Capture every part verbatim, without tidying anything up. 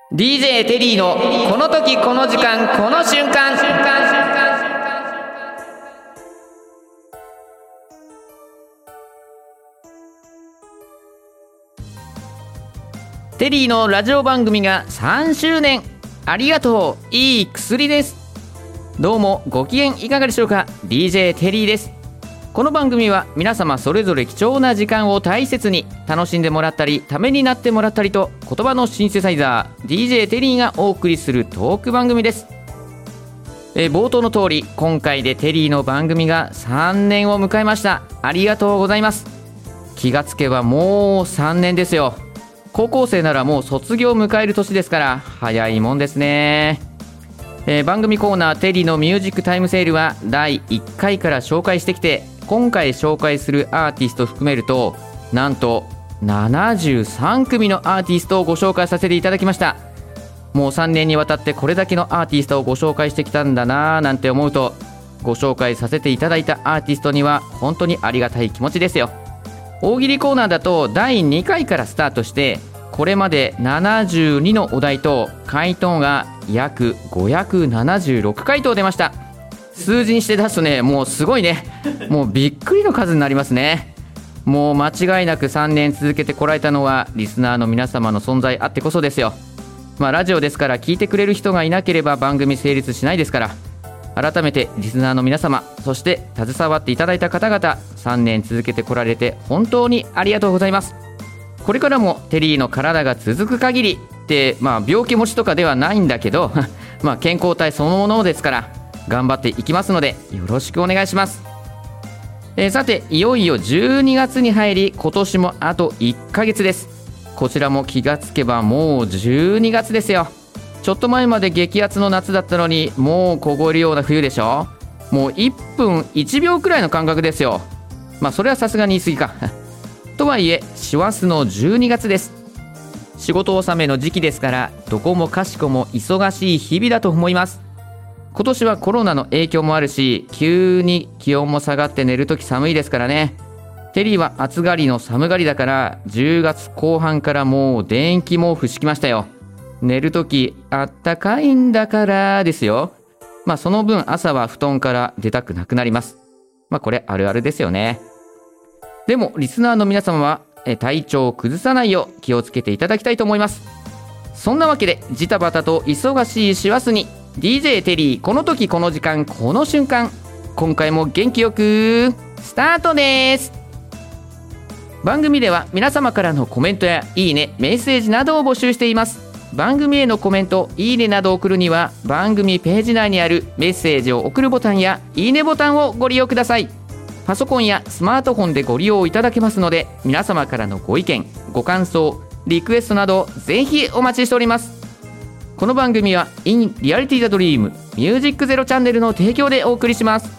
ディージェー テリーのこの時この時間この瞬間。テリーのラジオ番組がさんしゅうねん、ありがとう、いい薬です。どうもご機嫌いかがでしょうか。 ディージェー テリーです。この番組は皆様それぞれ貴重な時間を大切に楽しんでもらったり、ためになってもらったりと、言葉のシンセサイザー ディージェー テリーがお送りするトーク番組です。えー、冒頭の通り、今回でテリーの番組がさんねんを迎えました。ありがとうございます。気がつけばもうさんねんですよ。高校生ならもう卒業を迎える年ですから、早いもんですね。えー、番組コーナーテリーのミュージックタイムセールはだいいっかいから紹介してきて、今回紹介するアーティスト含めると、なんとななじゅうさんくみのアーティストをご紹介させていただきました。もうさんねんにわたってこれだけのアーティストをご紹介してきたんだなぁなんて思うと、ご紹介させていただいたアーティストには本当にありがたい気持ちですよ。大喜利コーナーだとだいにかいからスタートして、これまでななじゅうにのお題と回答が約ごひゃくななじゅうろくかいとう出ました。数字にして出すとね、もうすごいね、もうびっくりの数になりますね。もう間違いなくさんねん続けてこられたのはリスナーの皆様の存在あってこそですよ。まあラジオですから聞いてくれる人がいなければ番組成立しないですから、改めてリスナーの皆様、そして携わっていただいた方々、さんねん続けてこられて本当にありがとうございます。これからもテリーの体が続く限りって、まあ病気持ちとかではないんだけどまあ健康体そのものですから頑張っていきますので、よろしくお願いします。えー、さて、いよいよじゅうにがつに入り、今年もあといっかげつです。こちらも気がつけばもうじゅうにがつですよ。ちょっと前まで激アツの夏だったのに、もう凍えるような冬でしょ。もういっぷんいちびょうくらいの感覚ですよ。まあそれはさすがに言い過ぎかとはいえ師走のじゅうにがつです。仕事納めの時期ですから、どこもかしこも忙しい日々だと思います。今年はコロナの影響もあるし、急に気温も下がって寝るとき寒いですからね。テリーは暑がりの寒がりだから、じゅうがつこう半からもう電気毛布敷きましたよ。寝るときあったかいんだからですよ。まあその分朝は布団から出たくなくなります。まあこれあるあるですよね。でもリスナーの皆様は体調を崩さないよう気をつけていただきたいと思います。そんなわけで、ジタバタと忙しい師走にディージェー テリーこの時この時間この瞬間、今回も元気よくスタートです。番組では皆様からのコメントやいいね、メッセージなどを募集しています。番組へのコメント、いいねなどを送るには番組ページ内にあるメッセージを送るボタンやいいねボタンをご利用ください。パソコンやスマートフォンでご利用いただけますので、皆様からのご意見、ご感想、リクエストなどぜひお待ちしております。この番組は In Reality the Dream ミュージックゼロチャンネルの提供でお送りします。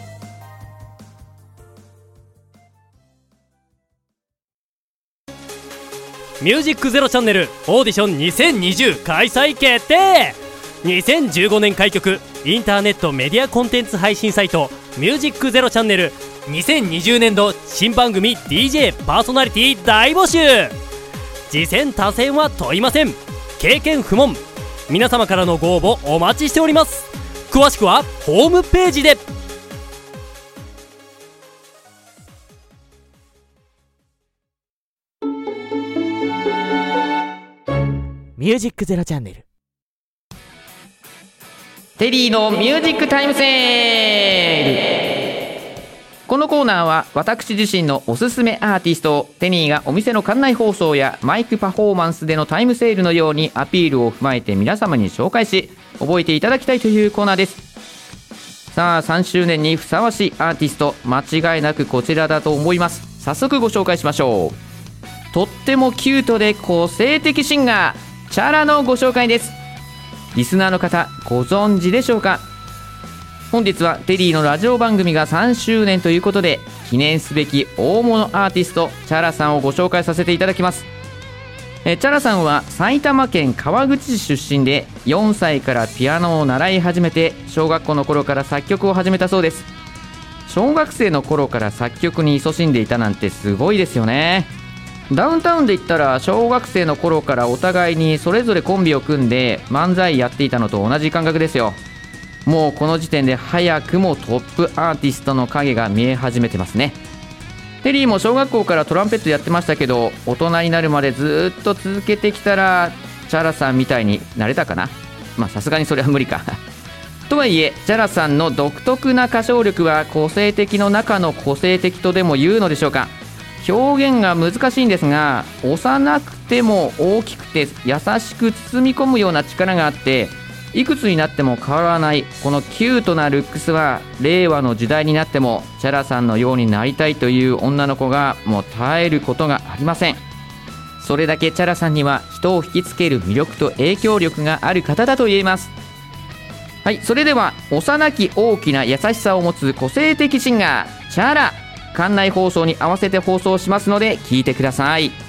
ミュージックゼロチャンネルオーディションにせんにじゅう開催決定。にせんじゅうごねん開局インターネットメディアコンテンツ配信サイトミュージックゼロチャンネル、にせんにじゅうねんど新番組 ディージェー パーソナリティ大募集。次戦他戦は問いません。経験不問。皆様からのご応募お待ちしております。詳しくはホームページで。 ミュージックゼロチャンネル、 テリーのミュージックタイムセール。このコーナーは私自身のおすすめアーティストをテニーがお店の館内放送やマイクパフォーマンスでのタイムセールのようにアピールを踏まえて皆様に紹介し、覚えていただきたいというコーナーです。さあさんしゅうねんにふさわしいアーティスト、間違いなくこちらだと思います。早速ご紹介しましょう。とってもキュートで個性的シンガー、チャラのご紹介です。リスナーの方ご存知でしょうか。本日はテリーのラジオ番組がさんしゅうねんということで、記念すべき大物アーティストチャラさんをご紹介させていただきます。えチャラさんは埼玉県川口市出身で、よんさいからピアノを習い始めて、小学校の頃から作曲を始めたそうです。小学生の頃から作曲に勤しんでいたなんてすごいですよね。 ダウンタウンで言ったら小学生の頃からお互いにそれぞれコンビを組んで漫才やっていたのと同じ感覚ですよ。もうこの時点で早くもトップアーティストの影が見え始めてますね。テリーも小学校からトランペットやってましたけど、大人になるまでずっと続けてきたらチャラさんみたいになれたかな。まあさすがにそれは無理かとはいえチャラさんの独特な歌唱力は個性的の中の個性的とでも言うのでしょうか。表現が難しいんですが、幼くても大きくて優しく包み込むような力があって、いくつになっても変わらないこのキュートなルックスは、令和の時代になってもチャラさんのようになりたいという女の子がもう絶えることがありません。それだけチャラさんには人を引きつける魅力と影響力がある方だと言えます。はい、それでは幼き大きな優しさを持つ個性的シンガーチャラ、館内放送に合わせて放送しますので聞いてください。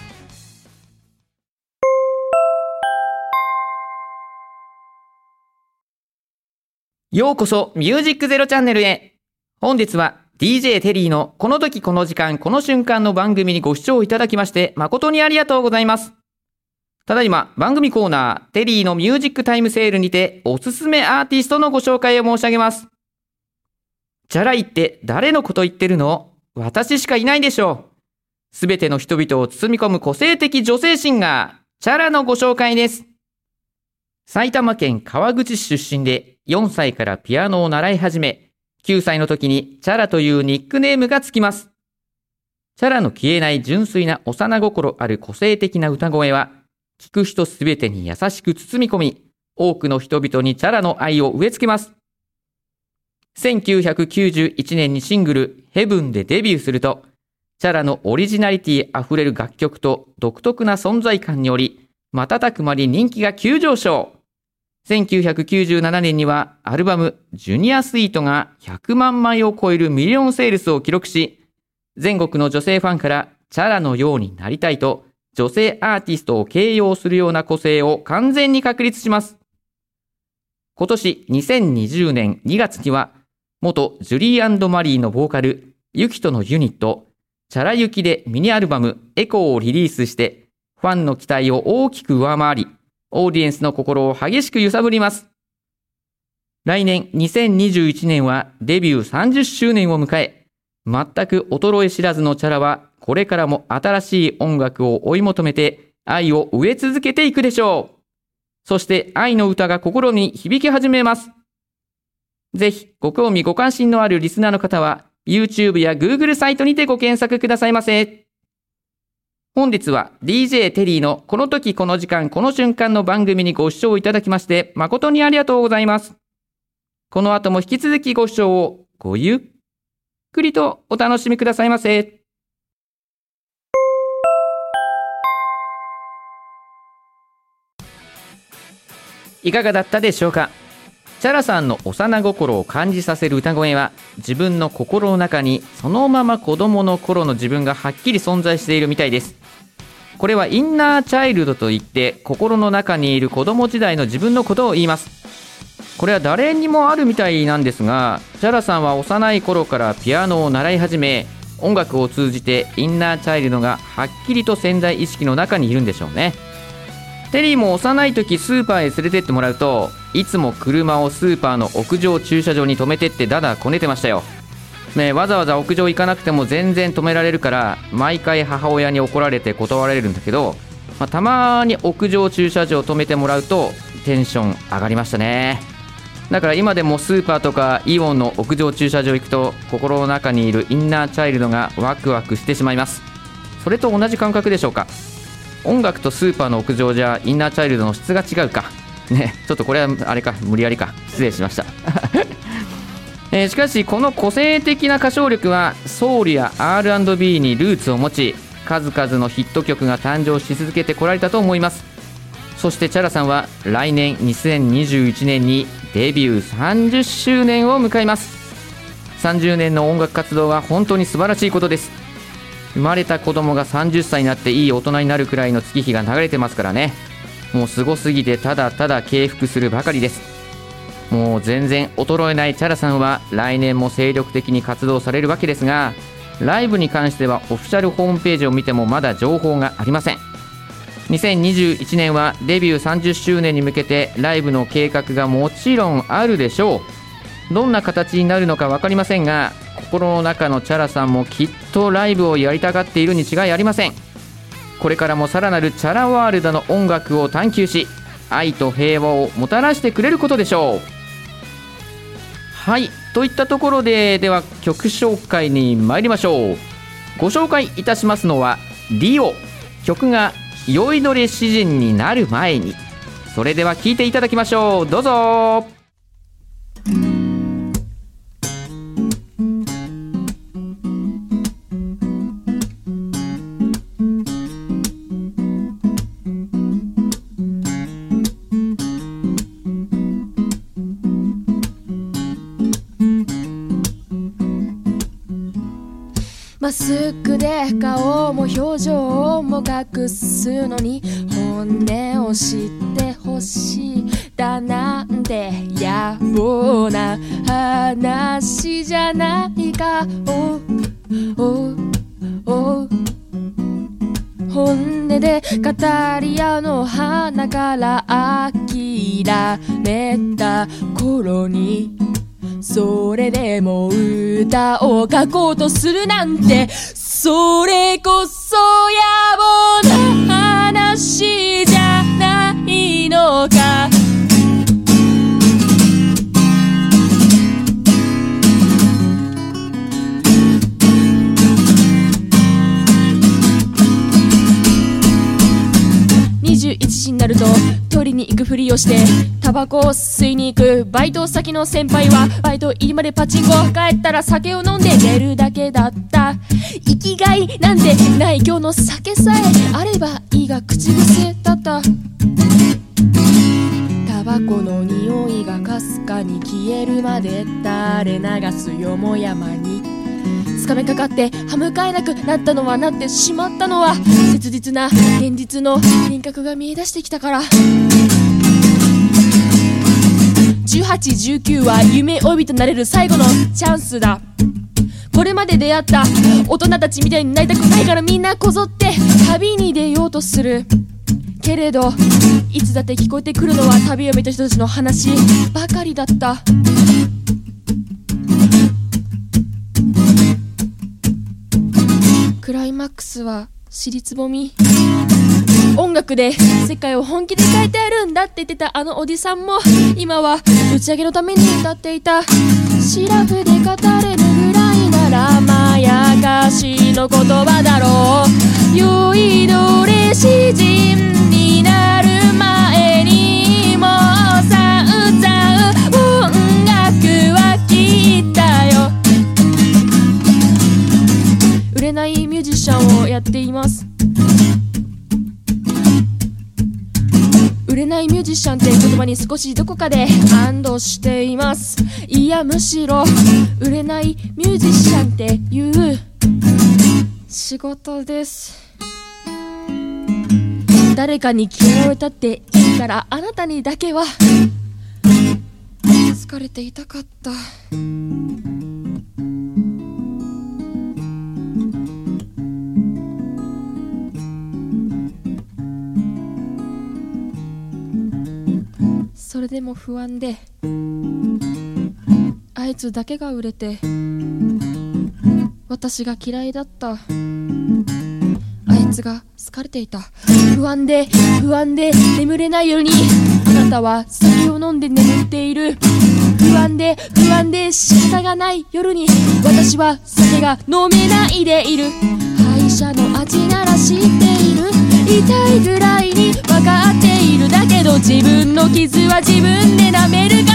ようこそミュージックゼロチャンネルへ。本日は ディージェー テリーのこの時この時間この瞬間の番組にご視聴いただきまして誠にありがとうございます。ただいま番組コーナーテリーのミュージックタイムセールにておすすめアーティストのご紹介を申し上げます。チャラいって誰のこと言ってるの？私しかいないでしょう。すべての人々を包み込む個性的女性シンガーチャラのご紹介です。埼玉県川口市出身でよんさいからピアノを習い始め、きゅうさいの時にチャラというニックネームがつきます。チャラの消えない純粋な幼心ある個性的な歌声は、聴く人すべてに優しく包み込み、多くの人々にチャラの愛を植え付けます。せんきゅうひゃくきゅうじゅういちねんにシングルヘブンでデビューすると、チャラのオリジナリティあふれる楽曲と独特な存在感により、瞬く間に人気が急上昇。せんきゅうひゃくきゅうじゅうななねんにはアルバムジュニアスイートがひゃくまんまいを超えるミリオンセールスを記録し、全国の女性ファンからチャラのようになりたいと女性アーティストを形容するような個性を完全に確立します。今年にせんにじゅうねんにがつには元ジュリー&マリーのボーカルユキとのユニットチャラユキでミニアルバムエコーをリリースしてファンの期待を大きく上回り、オーディエンスの心を激しく揺さぶります。来年にせんにじゅういちねんはデビューさんじゅっしゅうねんを迎え、全く衰え知らずのチャラはこれからも新しい音楽を追い求めて愛を植え続けていくでしょう。そして愛の歌が心に響き始めます。ぜひご興味ご関心のあるリスナーの方は YouTube や Google サイトにてご検索くださいませ。本日は ディージェー テリーのこの時この時間この瞬間の番組にご視聴いただきまして誠にありがとうございます。この後も引き続きご視聴をごゆっくりとお楽しみくださいませ。いかがだったでしょうか。チャラさんの幼心を感じさせる歌声は自分の心の中にそのまま子供の頃の自分がはっきり存在しているみたいです。これはインナーチャイルドといって心の中にいる子供時代の自分のことを言います。これは誰にもあるみたいなんですが、チャラさんは幼い頃からピアノを習い始め、音楽を通じてインナーチャイルドがはっきりと潜在意識の中にいるんでしょうね。テリーも幼い時スーパーへ連れてってもらうと、いつも車をスーパーの屋上駐車場に止めてってだだこねてましたよ、ね、わざわざ屋上行かなくても全然止められるから毎回母親に怒られて断られるんだけど、まあ、たまに屋上駐車場止めてもらうとテンション上がりましたね。だから今でもスーパーとかイオンの屋上駐車場行くと心の中にいるインナーチャイルドがワクワクしてしまいます。それと同じ感覚でしょうか。音楽とスーパーの屋上じゃインナーチャイルドの質が違うかね、ちょっとこれはあれか無理やりか失礼しました、えー、しかしこの個性的な歌唱力はソウルや アールアンドビー にルーツを持ち、数々のヒット曲が誕生し続けてこられたと思います。そしてチャラさんは来年にせんにじゅういちねんにデビューさんじゅっしゅうねんを迎えます。さんじゅうねんの音楽活動は本当に素晴らしいことです。生まれた子供がさんじゅっさいになっていい大人になるくらいの月日が流れてますからね。もうすごすぎてただただ敬服するばかりです。もう全然衰えないチャラさんは来年も精力的に活動されるわけですが、 ライブに関してはオフィシャルホームページを見てもまだ情報がありません。にせんにじゅういちねんはデビューさんじゅっしゅうねんに向けてライブの計画がもちろんあるでしょう。どんな形になるのか分かりませんが、心の中のチャラさんもきっとライブをやりたがっているに違いありません。これからもさらなるチャラワールドの音楽を探求し、愛と平和をもたらしてくれることでしょう。はい、といったところで、では曲紹介に参りましょう。ご紹介いたしますのはディオ、曲が酔いどれ詩人になる前に。それでは聴いていただきましょう。どうぞ。 マスクで顔も表情も隠すのに本音を知ってほしいだなんて野暮な話じゃないか。おおお本音で語り合うの花から呆れた頃に、それでも歌を書こうとするなんて、それこそ野暮な話じゃないのか。にじゅういちじになると取りに行くふりをしてタバコを吸いに行くバイト先の先輩は、バイト入りまでパチンコ、帰ったら酒を飲んで寝るだけだった。生きがいなんてない今日の酒さえあればいいが口癖だった。タバコの匂いがかすかに消えるまで垂れ流すよもやまにつかめかかって歯向かえなくなったのは、なってしまったのは切実な現実の輪郭が見え出してきたから。じゅうはち、じゅうきゅうは夢追い人となれる最後のチャンスだ。これまで出会った大人たちみたいになりたくないから、みんなこぞって旅に出ようとするけれど、いつだって聞こえてくるのは旅を見た人たちの話ばかりだった。クライマックスは尻つぼみ。音楽で世界を本気で変えてやるんだって言ってたあのおじさんも、今は打ち上げのために歌っていた。シラフで語れるぐらいならまやかしの言葉だろう。酔いどれ詩人になる前にもうさんざん音楽は聴いたよ。売れないミュージシャンをやっています。売れないミュージシャンって言葉に少しどこかで安堵しています。いやむしろ売れないミュージシャンっていう仕事です。誰かに嫌われたっていいから、あなたにだけは疲れていたかった。それでも不安で、あいつだけが売れて私が嫌いだった。あいつが好かれていた。不安で不安で眠れない夜に、あなたは酒を飲んで眠っている。不安で不安で仕方がない夜に、私は酒が飲めないでいる。歯医者の味なら知っている。痛いぐらいに分かっている。だけど自分の傷は自分で舐めるから、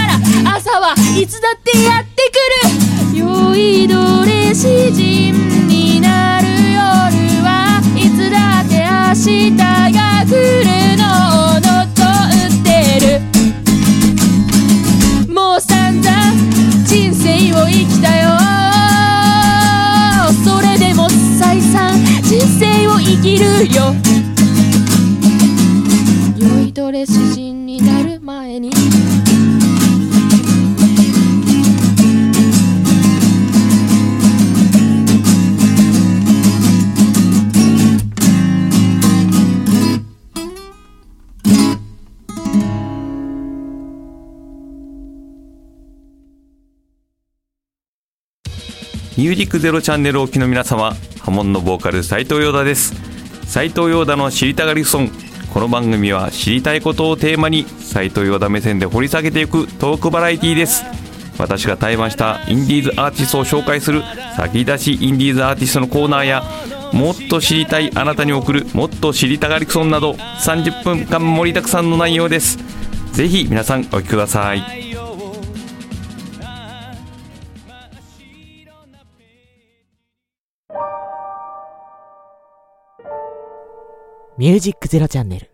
朝はいつだってやってくる。酔いどれ詩人になる夜はいつだって明日が来るのを望んでる。もう散々人生を生きたよ。それでも再三人生を生きるよ。酔いどれ詩人になる前に、 ミュージックゼロチャンネルをお聞きの皆様、ハモンのボーカル斉藤陽太です。斉藤陽太の知りたがりソン。この番組は知りたいことをテーマに斉藤陽太目線で掘り下げていくトークバラエティです。私が対バンしたインディーズアーティストを紹介する先出しインディーズアーティストのコーナーや、もっと知りたいあなたに送るもっと知りたがりソンなどさんじゅっぷんかん盛りだくさんの内容です。ぜひ皆さんお聞きください。 ミュージックゼロチャンネル。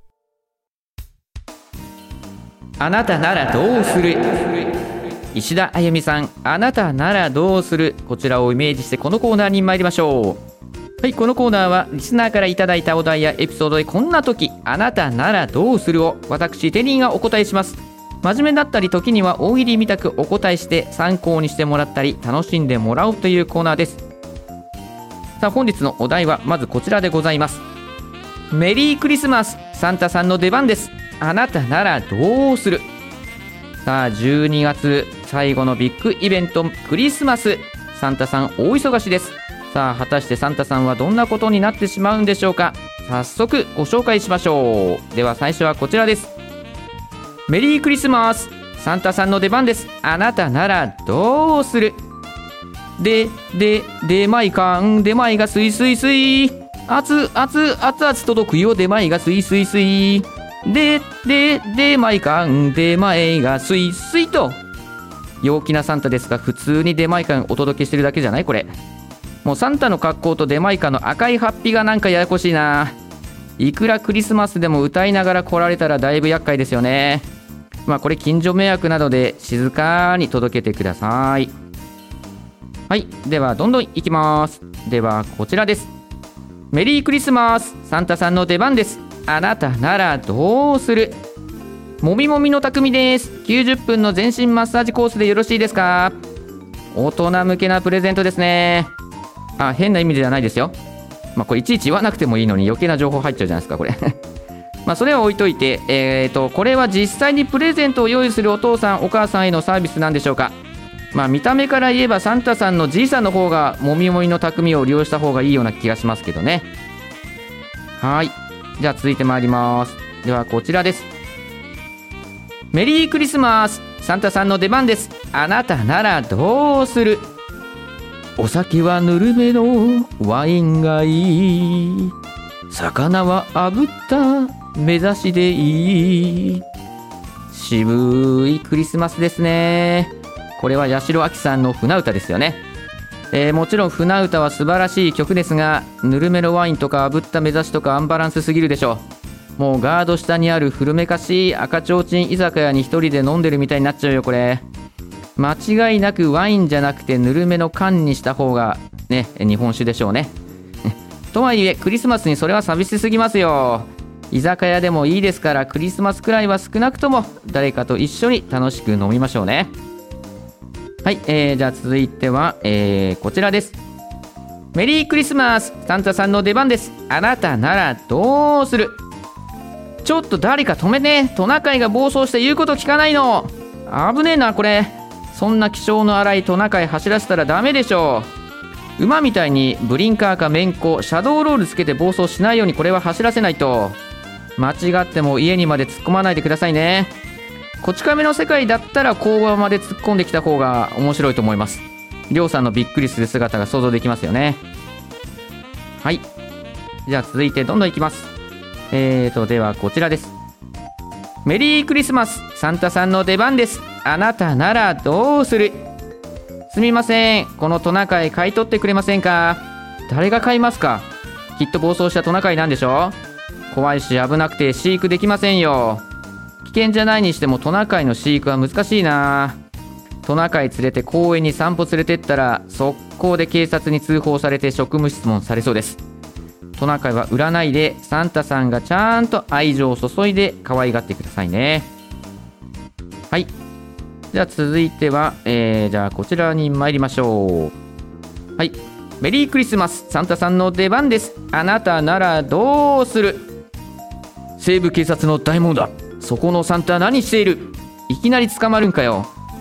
あなたならどうする。石田あゆみさん、あなたならどうする。こちらをイメージしてこのコーナーに参りましょう。はい、このコーナーはリスナーからいただいたお題やエピソードでこんな時あなたならどうするを私テリーがお答えします。真面目だったり時には大喜利みたくお答えして参考にしてもらったり楽しんでもらおうというコーナーです。さあ本日のお題はまずこちらでございます。メリークリスマス、サンタさんの出番です。あなたならどうする。さあじゅうにがつ最後のビッグイベントクリスマス、サンタさん大忙しです。さあ果たしてサンタさんはどんなことになってしまうんでしょうか。早速ご紹介しましょう。では最初はこちらです。メリークリスマス、サンタさんの出番です。あなたならどうする。でで出前館、出前がスイスイスイ、熱熱熱々届くよ、出前がスイスイスイ、でで出前館、出前がスイスイと。陽気なサンタですが普通に出前館お届けしてるだけじゃないこれ。もうサンタの格好と出前館の赤いハッピーがなんかややこしいな。いくらクリスマスでも歌いながら来られたらだいぶ厄介ですよね。まあこれ近所迷惑なので静かに届けてください。はい、ではどんどんいきます。ではこちらです。メリークリスマス、サンタさんの出番です。あなたならどうする。もみもみの匠です。きゅうじゅっぷんの全身マッサージコースでよろしいですか。大人向けなプレゼントですね。あ、変な意味ではないですよ。まあこれいちいち言わなくてもいいのに余計な情報入っちゃうじゃないですかこれまあそれは置いといて、えーとこれは実際にプレゼントを用意するお父さんお母さんへのサービスなんでしょうか。まあ見た目から言えばサンタさんのじいさんの方がもみもみの匠を利用した方がいいような気がしますけどね。はい、じゃあ続いてまいります。ではこちらです。メリークリスマス、サンタさんの出番です。あなたならどうする。お酒はぬるめのワインがいい、魚は炙った目指しでいい。渋いクリスマスですね。これは八代亜紀さんの船歌ですよね。えー、もちろん船歌は素晴らしい曲ですが、ぬるめのワインとか炙った目指しとかアンバランスすぎるでしょう。もうガード下にある古めかしい赤ちょうちん居酒屋に一人で飲んでるみたいになっちゃうよこれ。間違いなくワインじゃなくてぬるめの缶にした方がね、日本酒でしょうねとはいえクリスマスにそれは寂しすぎますよ。居酒屋でもいいですからクリスマスくらいは少なくとも誰かと一緒に楽しく飲みましょうね。はい、えー、じゃあ続いては、えー、こちらです。メリークリスマス、サンタさんの出番です。あなたならどうする。ちょっと誰か止めて、トナカイが暴走して言うこと聞かないの。危ねえなこれ。そんな気性の荒いトナカイ走らせたらダメでしょう。馬みたいにブリンカーかメンコ、シャドーロールつけて暴走しないようにこれは走らせないと。間違っても家にまで突っ込まないでくださいね。こち亀の世界だったら工場まで突っ込んできた方が面白いと思います。りょうさんのびっくりする姿が想像できますよね。はい、じゃあ続いてどんどんいきます。えーとではこちらです。メリークリスマス、サンタさんの出番です。あなたならどうする。すみません、このトナカイ買い取ってくれませんか。誰が買いますか。きっと暴走したトナカイなんでしょ。怖いし危なくて飼育できませんよ。危険じゃないにしてもトナカイの飼育は難しいな。トナカイ連れて公園に散歩連れてったら速攻で警察に通報されて職務質問されそうです。トナカイは売らないでサンタさんがちゃんと愛情を注いで可愛がってくださいね。はい、じゃあ続いては、えー、じゃあこちらに参りましょう。はい、メリークリスマス、サンタさんの出番です。あなたならどうする。西部警察の大門だ。そこのサンタ何している。いきなり捕まるんかよ。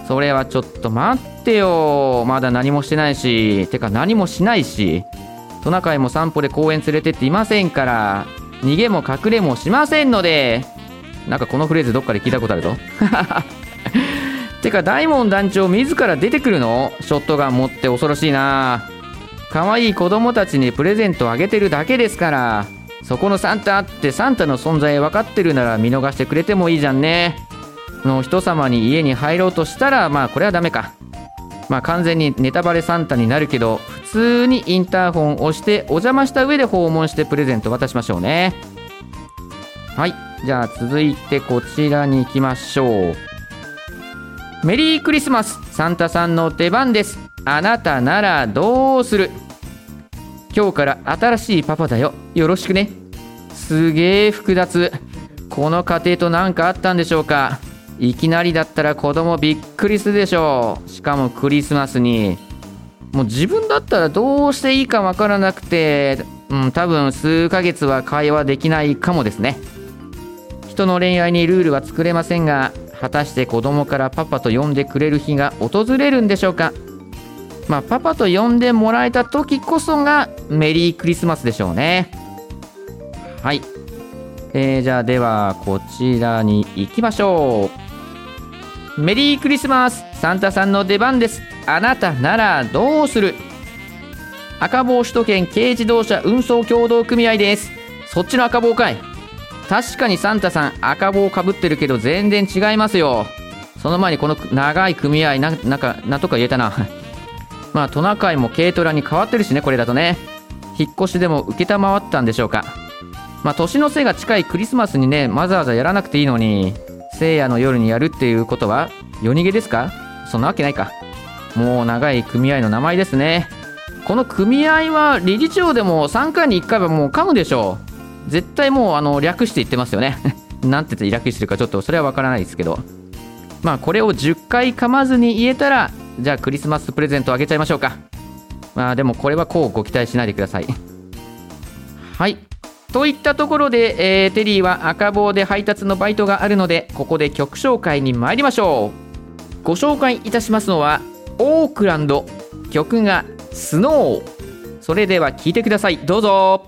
それはちょっと待ってよ。まだ何もしてないし、てか何もしないし、トナカイも散歩で公園連れてっていませんから、逃げも隠れもしませんので。なんかこのフレーズどっかで聞いたことあるぞてか大門団長自ら出てくるの？ショットガン持って恐ろしいな。可愛い子供たちにプレゼントあげてるだけですから。そこのサンタってサンタの存在分かってるなら見逃してくれてもいいじゃんね。の人様に家に入ろうとしたら、まあこれはダメか。まあ完全にネタバレサンタになるけど、普通にインターホンを押してお邪魔した上で訪問してプレゼント渡しましょうね。はい、じゃあ続いてこちらに行きましょう。メリークリスマス、サンタさんの出番です。あなたならどうする？今日から新しいパパだよ、よろしくね。すげえ複雑。この家庭と何かあったんでしょうか。いきなりだったら子供びっくりするでしょう。しかもクリスマスに。もう自分だったらどうしていいかわからなくて、うん、多分数ヶ月は会話できないかもですね。人の恋愛にルールは作れませんが、果たして子供からパパと呼んでくれる日が訪れるんでしょうか。まあパパと呼んでもらえた時こそがメリークリスマスでしょうね。はい、えー、じゃあではこちらに行きましょう。メリークリスマス、サンタさんの出番です。あなたならどうする？赤帽首都圏軽自動車運送協同組合です。そっちの赤帽かい。確かにサンタさん赤帽かぶってるけど全然違いますよ。その前にこの長い組合 な, なんかなんとか言えたなまあトナカイも軽トラに変わってるしね。これだとね、引っ越しでも受けたまわったんでしょうか。まあ年の瀬が近いクリスマスにね、わざわざやらなくていいのに聖夜の夜にやるっていうことは夜逃げですか？そんなわけないか。もう長い組合の名前ですね。この組合は理事長でもさんかいにいっかいはもう噛むでしょう。絶対もうあの略して言ってますよねなんて言って略してるかちょっとそれはわからないですけど、まあこれをじゅっかい噛まずに言えたら、じゃあクリスマスプレゼントあげちゃいましょうか。まあでもこれはこうご期待しないでくださいはい、といったところで、えー、テリーは赤帽で配達のバイトがあるので、ここで曲紹介に参りましょう。ご紹介いたしますのはオークランド、曲がスノー。それでは聴いてください、どうぞ。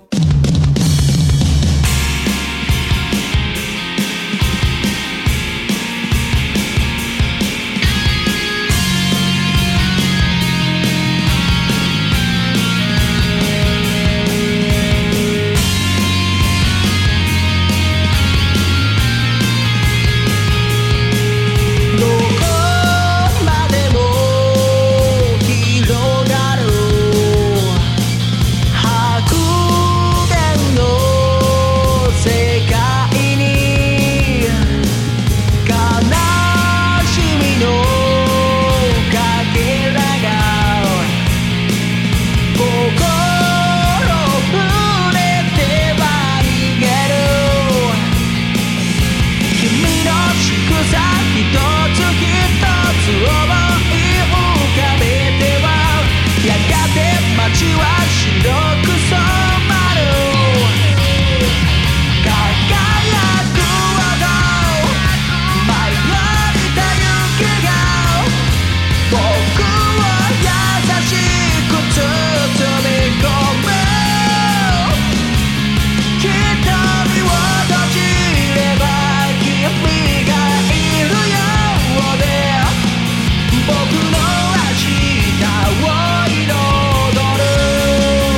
「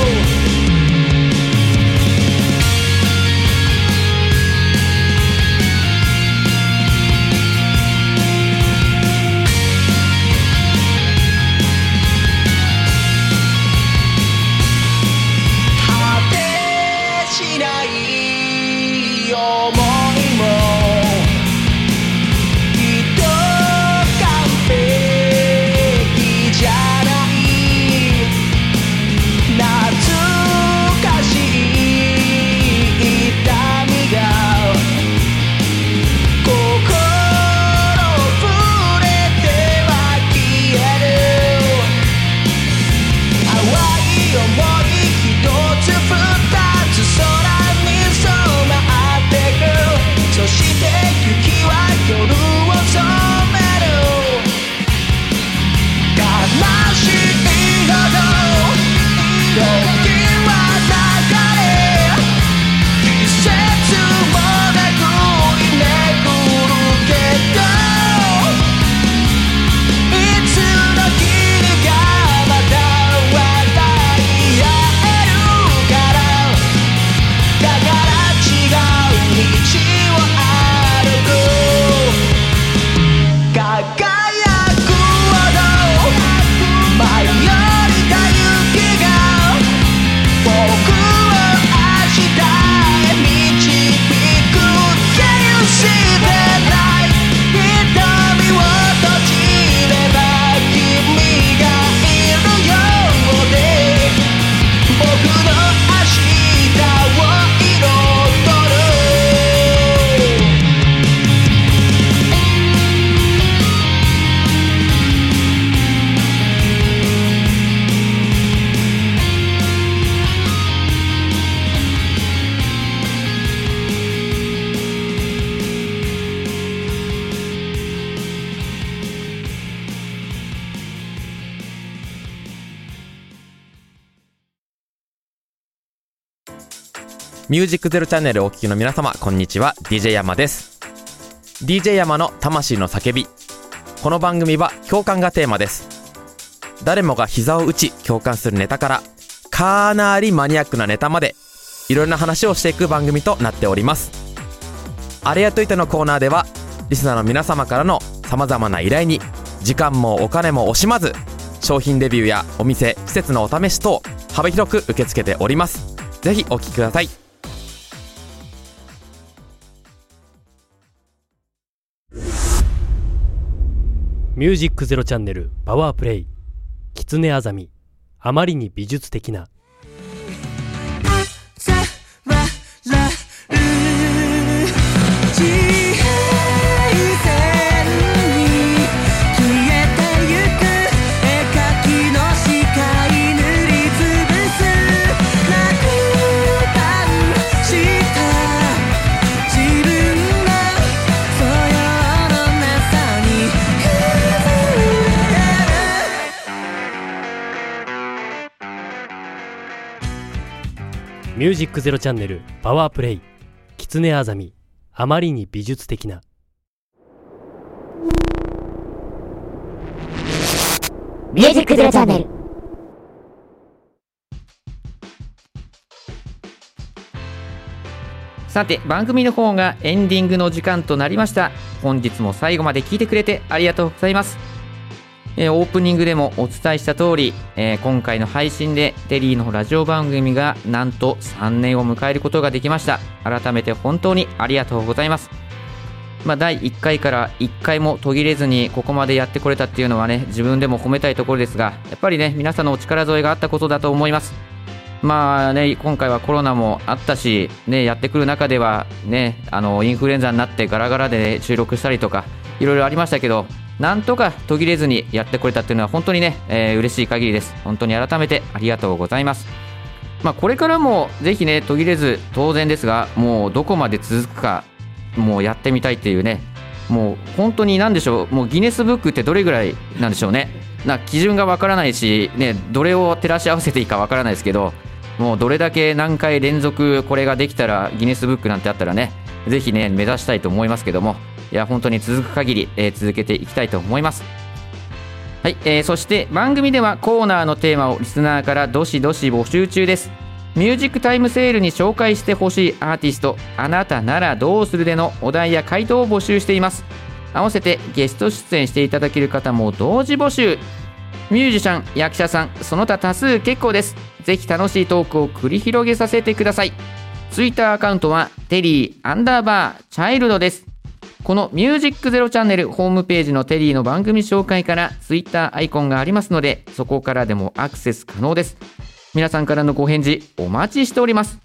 ミュージックゼロチャンネルをお聞きの皆様、こんにちは。 ディージェー 山です。 ディージェー 山の魂の叫び。この番組は共感がテーマです。誰もが膝を打ち共感するネタからかなりマニアックなネタまで、いろんな話をしていく番組となっております。あれやといてのコーナーでは、リスナーの皆様からの様々な依頼に時間もお金も惜しまず、商品レビューやお店施設のお試し等幅広く受け付けております。ぜひお聞きください。 ミュージックゼロチャンネルパワープレイ。キツネアザミ、あまりに美術的な。ミュージックゼロチャンネルパワープレイ。キツネアザミ、あまりに美術的な。 ミュージックゼロチャンネル。 さて、番組の方がエンディングの時間となりました。本日も最後まで聞いてくれてありがとうございます。えー、オープニングでもお伝えした通り、えー、今回の配信でテリーのラジオ番組がなんとさんねんを迎えることができました。改めて本当にありがとうございます。まあ、だいいっかいからいっかいも途切れずにここまでやってこれたっていうのはね、自分でも褒めたいところですが、やっぱりね、皆さんのお力添えがあったことだと思います。まあね、今回はコロナもあったし、ね、やってくる中ではね、あのインフルエンザになってガラガラで収録したりとかいろいろありましたけど、なんとか途切れずにやってこれたっていうのは本当にね、えー、嬉しい限りです。本当に改めてありがとうございます。まあ、これからもぜひね、途切れず当然ですが、もうどこまで続くかもうやってみたいっていうね、もう本当に何でしょう、もうギネスブックってどれぐらいなんでしょうね。な基準がわからないし、ね、どれを照らし合わせていいかわからないですけど、もうどれだけ何回連続これができたらギネスブックなんてあったらね、ぜひね目指したいと思いますけども、いや本当に続く限り、えー、続けていきたいと思います。はい、えー、そして番組ではコーナーのテーマをリスナーからどしどし募集中です。ミュージックタイムセールに紹介してほしいアーティスト、あなたならどうするでのお題や回答を募集しています。合わせてゲスト出演していただける方も同時募集。ミュージシャン、役者さん、その他多数結構です。ぜひ楽しいトークを繰り広げさせてください。ツイッターアカウントはテリーアンダーバーチャイルドです。このミュージックゼロチャンネルホームページのテリーの番組紹介からツイッターアイコンがありますので、そこからでもアクセス可能です。皆さんからのご返事お待ちしております。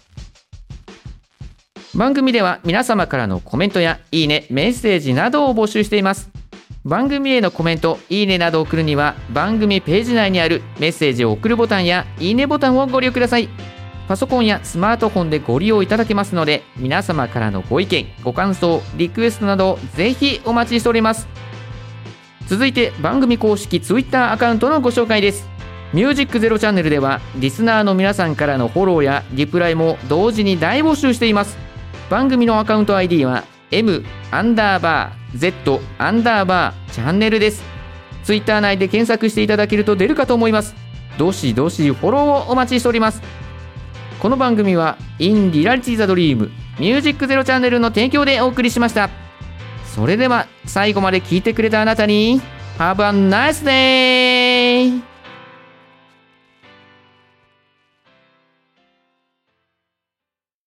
番組では皆様からのコメントやいいね、メッセージなどを募集しています。番組へのコメント、いいねなどを送るには番組ページ内にあるメッセージを送るボタンやいいねボタンをご利用ください。パソコンやスマートフォンでご利用いただけますので、皆様からのご意見、ご感想、リクエストなどぜひお待ちしております。続いて番組公式ツイッターアカウントのご紹介です。ミュージックゼロチャンネルではリスナーの皆さんからのフォローやリプライも同時に大募集しています。番組のアカウント アイディー は M アンダーバー Z アンダーバーチャンネルです。ツイッター内で検索していただけると出るかと思います。どしどしフォローをお待ちしております。この番組は In Reality the Dream ミュージックゼロチャンネルの提供でお送りしました。それでは最後まで聞いてくれたあなたに Have a nice day!